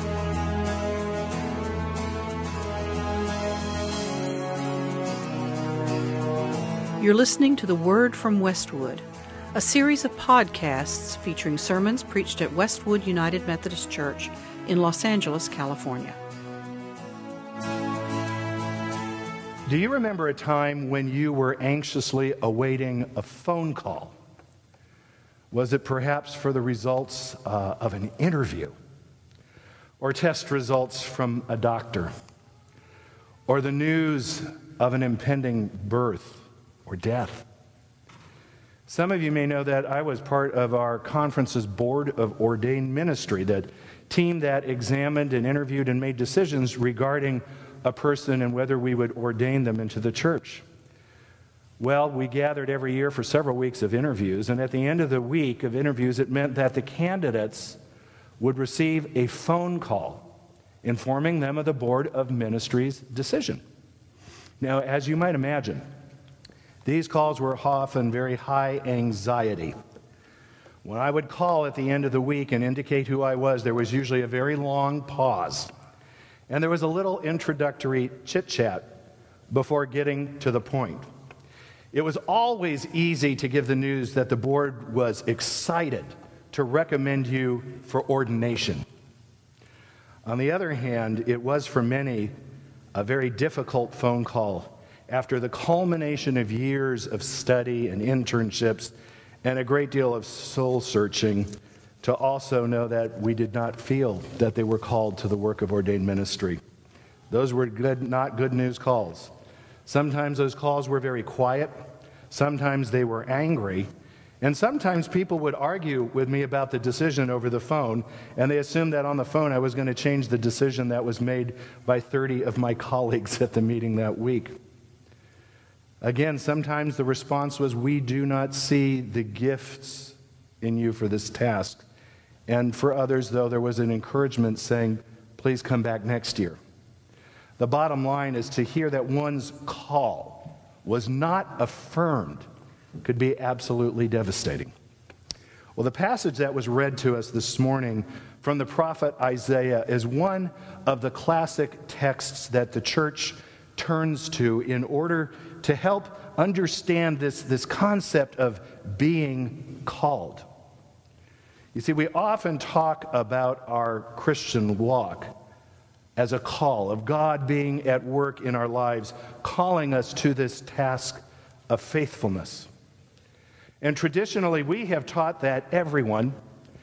You're listening to The Word from Westwood, a series of podcasts featuring sermons preached at Westwood United Methodist Church in Los Angeles, California. Do you remember a time when you were anxiously awaiting a phone call? Was it perhaps for the results of an interview, or test results from a doctor, or the news of an impending birth or death? Some of you may know that I was part of our conference's Board of Ordained Ministry, that team that examined and interviewed and made decisions regarding a person and whether we would ordain them into the church. Well, we gathered every year for several weeks of interviews, and at the end of the week of interviews, it meant that the candidates would receive a phone call informing them of the Board of Ministry's decision. Now, as you might imagine, these calls were often very high anxiety. When I would call at the end of the week and indicate who I was, there was usually a very long pause. And there was a little introductory chit-chat before getting to the point. It was always easy to give the news that the board was excited to recommend you for ordination. On the other hand, it was for many a very difficult phone call after the culmination of years of study and internships and a great deal of soul searching, to also know that we did not feel that they were called to the work of ordained ministry. Those were not good news calls. Sometimes those calls were very quiet, sometimes they were angry, and sometimes people would argue with me about the decision over the phone, and they assumed that on the phone I was going to change the decision that was made by 30 of my colleagues at the meeting that week. Again, sometimes the response was, "We do not see the gifts in you for this task." And for others, though, there was an encouragement saying, "Please come back next year." The bottom line is to hear that one's call was not affirmed could be absolutely devastating. Well, the passage that was read to us this morning from the prophet Isaiah is one of the classic texts that the church turns to in order to help understand this concept of being called. You see, we often talk about our Christian walk as a call of God being at work in our lives, calling us to this task of faithfulness. And traditionally, we have taught that everyone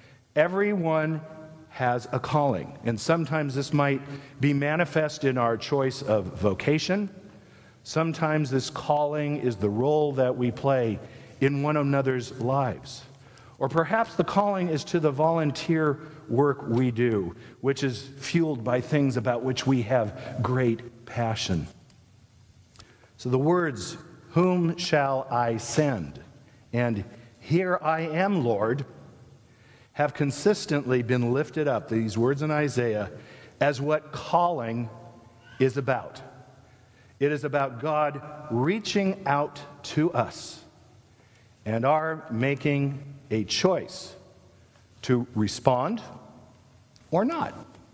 has a calling. And sometimes this might be manifest in our choice of vocation. Sometimes this calling is the role that we play in one another's lives. Or perhaps the calling is to the volunteer work we do, which is fueled by things about which we have great passion. So the words, "Whom shall I send?" and "Here I am, Lord," have consistently been lifted up, these words in Isaiah, as what calling is about. It is about God reaching out to us and our making a choice to respond or not.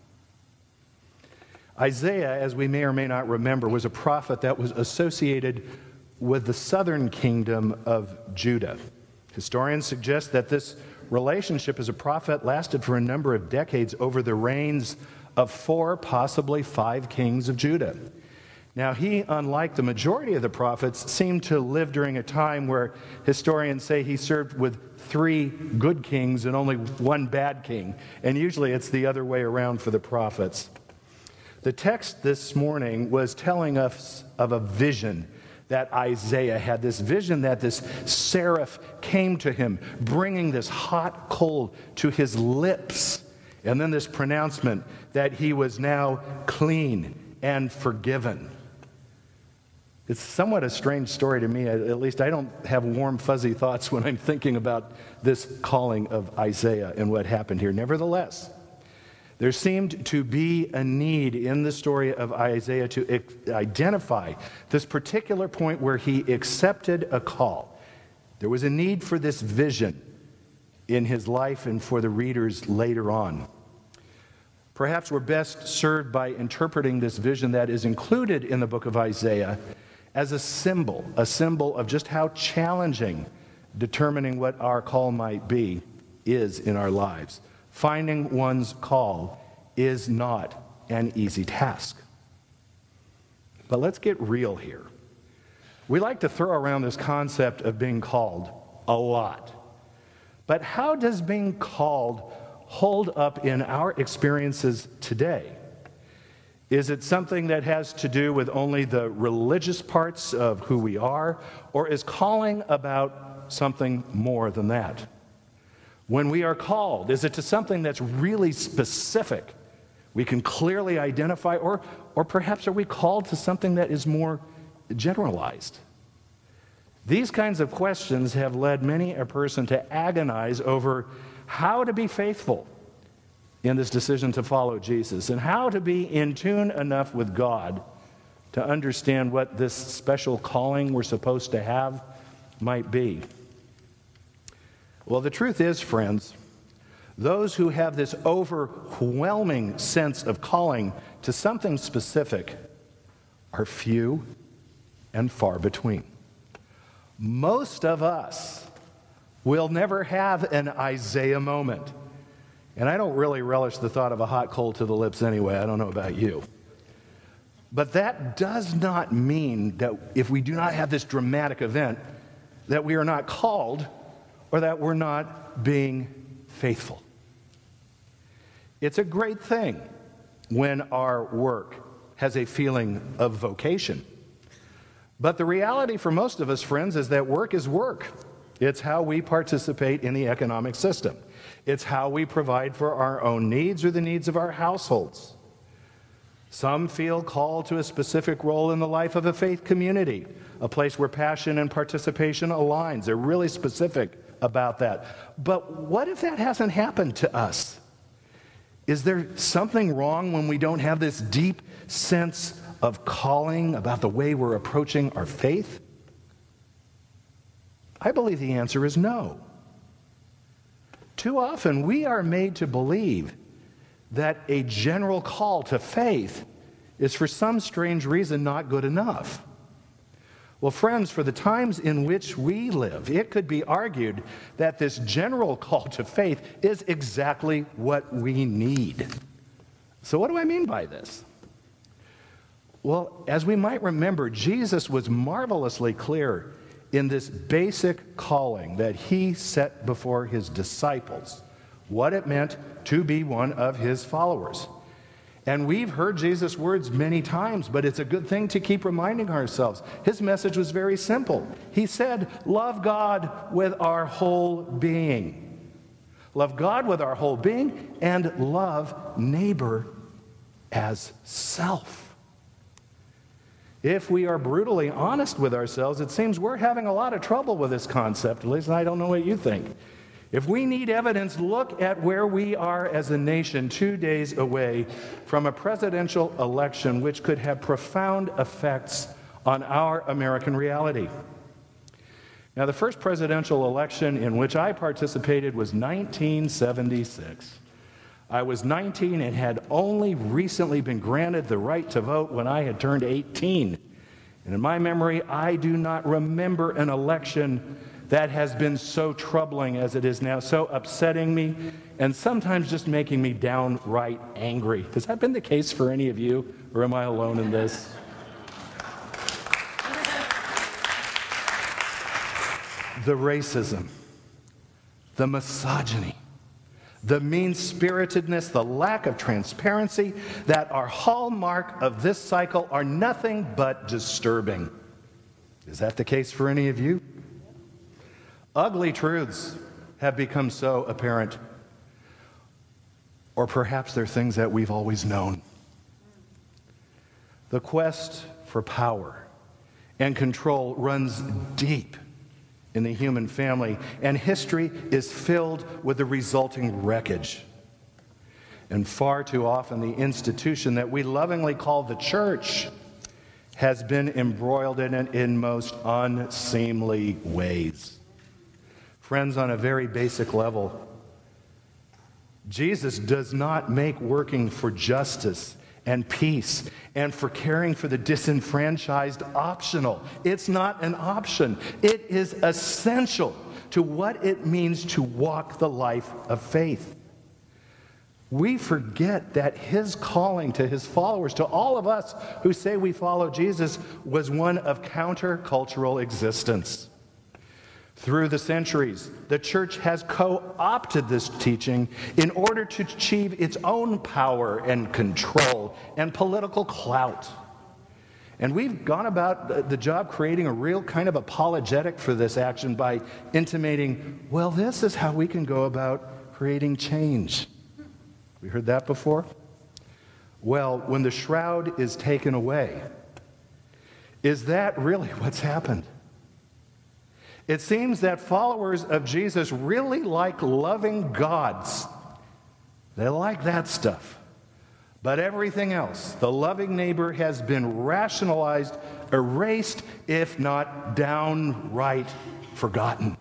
Isaiah, as we may or may not remember, was a prophet that was associated with the southern kingdom of Judah. Historians suggest that this relationship as a prophet lasted for a number of decades over the reigns of 4, possibly 5 kings of Judah. Now, he, unlike the majority of the prophets, seemed to live during a time where historians say he served with 3 good kings and only 1 bad king. And usually it's the other way around for the prophets. The text this morning was telling us of a vision that Isaiah had, this vision that this seraph came to him, bringing this hot coal to his lips, and then this pronouncement that he was now clean and forgiven. It's somewhat a strange story to me. At least I don't have warm, fuzzy thoughts when I'm thinking about this calling of Isaiah and what happened here. Nevertheless, there seemed to be a need in the story of Isaiah to identify this particular point where he accepted a call. There was a need for this vision in his life and for the readers later on. Perhaps we're best served by interpreting this vision that is included in the book of Isaiah as a symbol of just how challenging determining what our call might be is in our lives. Finding one's call is not an easy task. But let's get real here. We like to throw around this concept of being called a lot. But how does being called hold up in our experiences today? Is it something that has to do with only the religious parts of who we are, or is calling about something more than that? When we are called, is it to something that's really specific, we can clearly identify, or perhaps are we called to something that is more generalized? These kinds of questions have led many a person to agonize over how to be faithful in this decision to follow Jesus, and how to be in tune enough with God to understand what this special calling we're supposed to have might be. Well, the truth is, friends, those who have this overwhelming sense of calling to something specific are few and far between. Most of us will never have an Isaiah moment. And I don't really relish the thought of a hot coal to the lips anyway. I don't know about you. But that does not mean that if we do not have this dramatic event, that we are not called or that we're not being faithful. It's a great thing when our work has a feeling of vocation. But the reality for most of us, friends, is that work is work. It's how we participate in the economic system. It's how we provide for our own needs or the needs of our households. Some feel called to a specific role in the life of a faith community, a place where passion and participation aligns. They're really specific about that. But what if that hasn't happened to us? Is there something wrong when we don't have this deep sense of calling about the way we're approaching our faith? I believe the answer is no. Too often we are made to believe that a general call to faith is for some strange reason not good enough. Well, friends, for the times in which we live, it could be argued that this general call to faith is exactly what we need. So what do I mean by this? Well, as we might remember, Jesus was marvelously clear in this basic calling that he set before his disciples, what it meant to be one of his followers. And we've heard Jesus' words many times, but it's a good thing to keep reminding ourselves. His message was very simple. He said, love God with our whole being. Love God with our whole being and love neighbor as self. If we are brutally honest with ourselves, it seems we're having a lot of trouble with this concept. At least I don't know what you think. If we need evidence, look at where we are as a nation 2 days away from a presidential election which could have profound effects on our American reality. Now, the first presidential election in which I participated was 1976. I was 19 and had only recently been granted the right to vote when I had turned 18. And in my memory, I do not remember an election that has been so troubling as it is now, so upsetting me, and sometimes just making me downright angry. Has that been the case for any of you, or am I alone in this? The racism, the misogyny, the mean-spiritedness, the lack of transparency that are hallmark of this cycle are nothing but disturbing. Is that the case for any of you? Ugly truths have become so apparent. Or perhaps they're things that we've always known. The quest for power and control runs deep in the human family, and history is filled with the resulting wreckage. And far too often, the institution that we lovingly call the church has been embroiled in it in most unseemly ways. Friends, on a very basic level, Jesus does not make working for justice and peace and for caring for the disenfranchised optional. It's not an option. It is essential to what it means to walk the life of faith. We forget that his calling to his followers, to all of us who say we follow Jesus, was one of countercultural existence. Through the centuries, the church has co-opted this teaching in order to achieve its own power and control and political clout. And we've gone about the job creating a real kind of apologetic for this action by intimating, well, this is how we can go about creating change. We heard that before? Well, when the shroud is taken away, is that really what's happened? It seems that followers of Jesus really like loving gods. They like that stuff. But everything else, the loving neighbor, has been rationalized, erased, if not downright forgotten.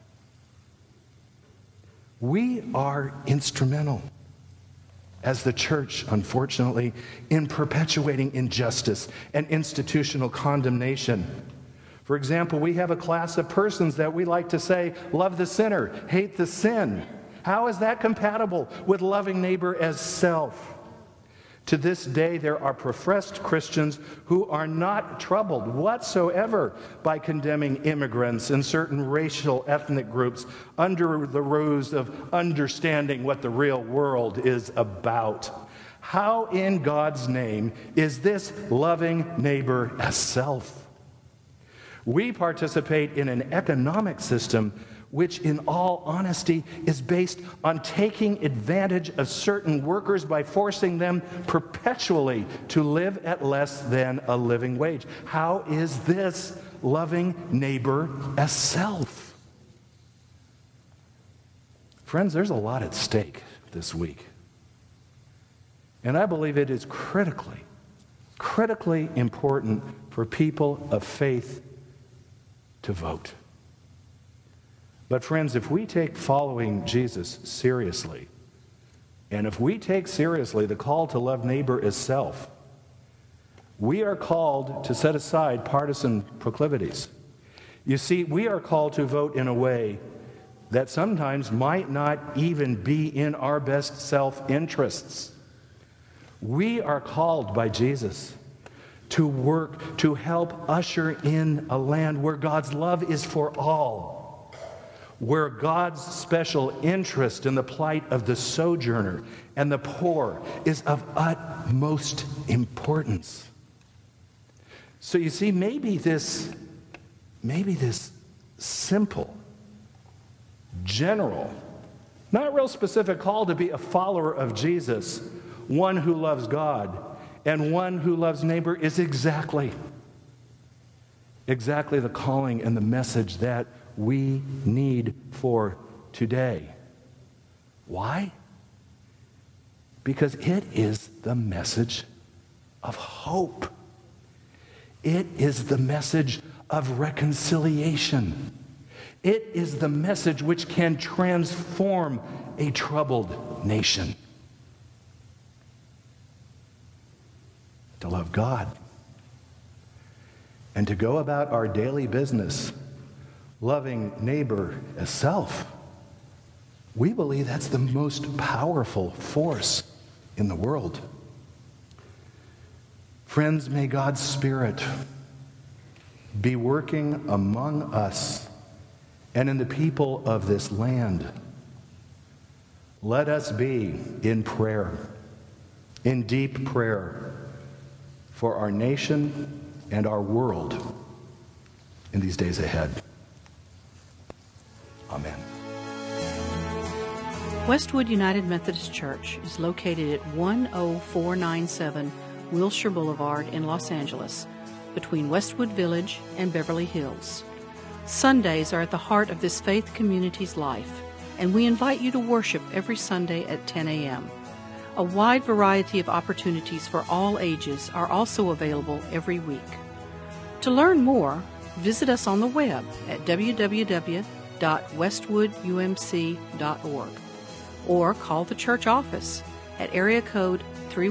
We are instrumental, as the church, unfortunately, in perpetuating injustice and institutional condemnation. For example, we have a class of persons that we like to say, love the sinner, hate the sin. How is that compatible with loving neighbor as self? To this day, there are professed Christians who are not troubled whatsoever by condemning immigrants and certain racial ethnic groups under the ruse of understanding what the real world is about. How in God's name is this loving neighbor as self? We participate in an economic system which, in all honesty, is based on taking advantage of certain workers by forcing them perpetually to live at less than a living wage. How is this loving neighbor as self? Friends, there's a lot at stake this week. And I believe it is critically important for people of faith to vote. But friends, if we take following Jesus seriously, and if we take seriously the call to love neighbor as self, we are called to set aside partisan proclivities. You see, we are called to vote in a way that sometimes might not even be in our best self-interests. We are called by Jesus to work to help usher in a land where God's love is for all, where God's special interest in the plight of the sojourner and the poor is of utmost importance. So you see, maybe this simple, general, not real specific call to be a follower of Jesus, one who loves God and one who loves neighbor, is exactly the calling and the message that we need for today. Why? Because it is the message of hope. It is the message of reconciliation. It is the message which can transform a troubled nation. To love God and to go about our daily business loving neighbor as self, we believe that's the most powerful force in the world. Friends, may God's Spirit be working among us and in the people of this land. Let us be in prayer, in deep prayer, for our nation and our world in these days ahead. Amen. Westwood United Methodist Church is located at 10497 Wilshire Boulevard in Los Angeles, between Westwood Village and Beverly Hills. Sundays are at the heart of this faith community's life, and we invite you to worship every Sunday at 10 a.m. A wide variety of opportunities for all ages are also available every week. To learn more, visit us on the web at www.westwoodumc.org. or call the church office at area code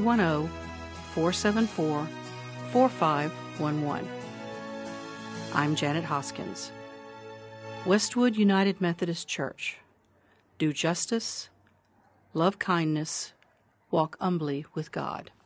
310-474-4511. I'm Janet Hoskins. Westwood United Methodist Church. Do justice, love kindness, walk humbly with God.